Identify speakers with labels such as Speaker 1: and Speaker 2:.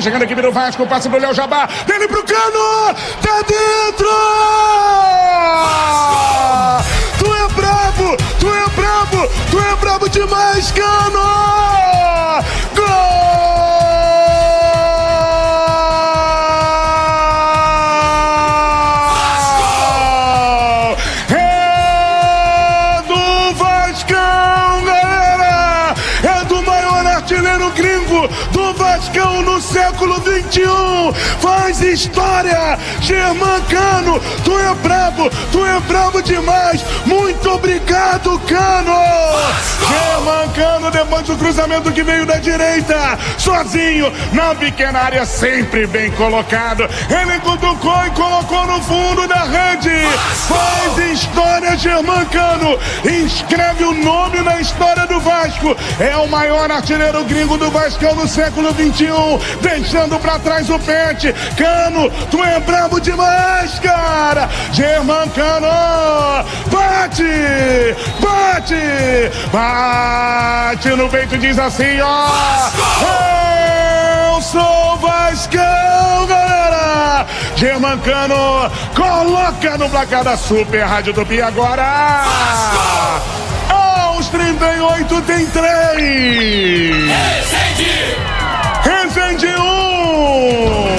Speaker 1: chegando aqui pelo Vasco, passe pro Léo Jabá, dele pro Cano, tá dentro! Tu é brabo, tu é brabo, tu é brabo demais, Cano! Gol! Do Vascão no século 21, faz história, Germancano, tu é brabo demais, muito obrigado, Cano! Germancano, depois do cruzamento que veio da direita, sozinho, na pequena área, sempre bem colocado, ele cutucou e colocou no fundo da rede, faz história, Germancano, inscreve o nome na história do Vasco, é o maior artilheiro gringo do Vascão no século 21, deixando pra trás o Pet. Cano, tu é brabo demais, cara! Germancano, bate! Bate! Bate no peito, diz assim, ó! Eu sou Vascão, galera! Germancano, coloca no placar da Super Rádio Tupi agora! Aos 38 tem 3! Resende 1!